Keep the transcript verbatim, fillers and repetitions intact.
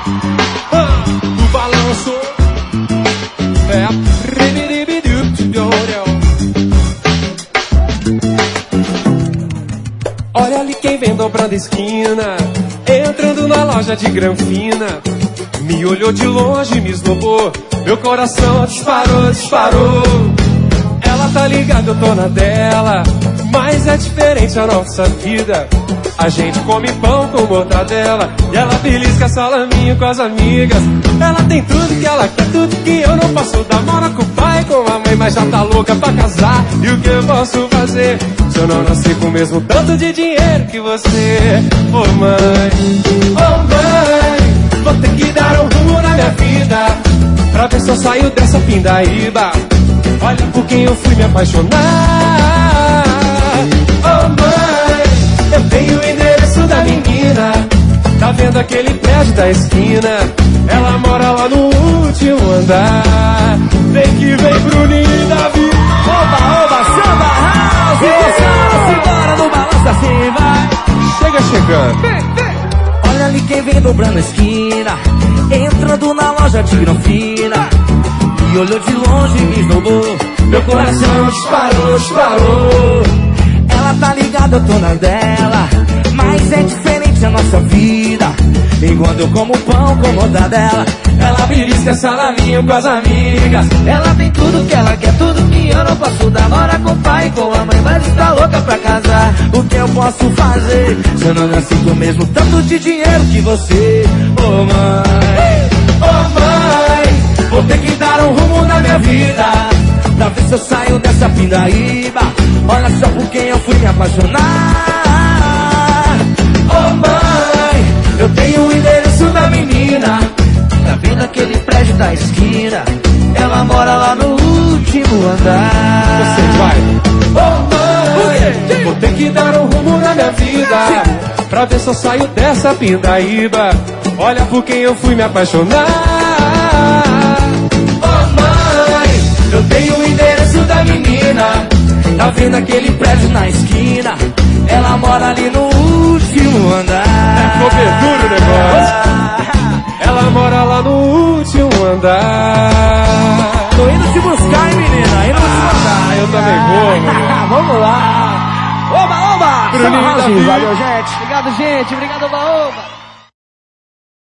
Ah, o balanço é olha ali quem vem dobrando esquina, entrando na loja de granfina. Me olhou de longe, me esnobou, meu coração disparou, disparou. Ela tá ligada, eu tô na dela, mas é diferente a nossa vida. A gente come pão com mortadela e ela belisca salaminho com as amigas. Ela tem tudo que ela quer, tudo que eu não posso dar. Mora com o pai, com a mãe, mas já tá louca pra casar. E o que eu posso fazer se eu não nasci com o mesmo tanto de dinheiro que você? Ô oh, mãe, ô oh, mãe, vou ter que dar um rumo na minha vida pra ver se eu saio dessa pindaíba. Olha por quem eu fui me apaixonar. Oh mãe, eu tenho o endereço da menina. Tá vendo aquele prédio da esquina? Ela mora lá no último andar. Vem que vem Bruninho e Davi. Oba, oba, samba, house. E simbora no balanço assim, vai. Chega chegando. Vem, vem. Olha ali quem vem dobrando a esquina, entrando na loja de granfina. Me olhou de longe e me esnobou, meu coração disparou, disparou. Ela tá ligada, eu tô na dela, mas é diferente a nossa vida. Enquanto eu como pão com mortadela, ela belisca salaminho com as amigas. Ela tem tudo que ela quer, tudo que eu não posso dar. Mora com o pai, com a mãe, mas está louca pra casar. O que eu posso fazer se eu não nasci com o mesmo tanto de dinheiro que você? Oh mãe, oh mãe, vou ter que dar um rumo na minha vida pra ver se eu saio dessa pindaíba. Olha só por quem eu fui me apaixonar. Oh mãe, eu tenho o endereço da menina. Tá vendo aquele prédio da esquina? Ela mora lá no último andar. Você vai. Oh mãe, vou ter que dar um rumo na minha vida pra ver se eu saio dessa pindaíba. Olha por quem eu fui me apaixonar. Oh mãe, eu tenho o endereço da menina. Tá vendo aquele prédio na esquina? Ela mora ali no último andar. É cobertura o negócio. Ela mora lá no último andar. Tô indo te buscar, hein, menina? Indo te buscar. Ah, eu também vou, mano. Vamos lá. Oba, oba. Bruninho, Valeu, gente. Obrigado, gente. Obrigado, oba, oba.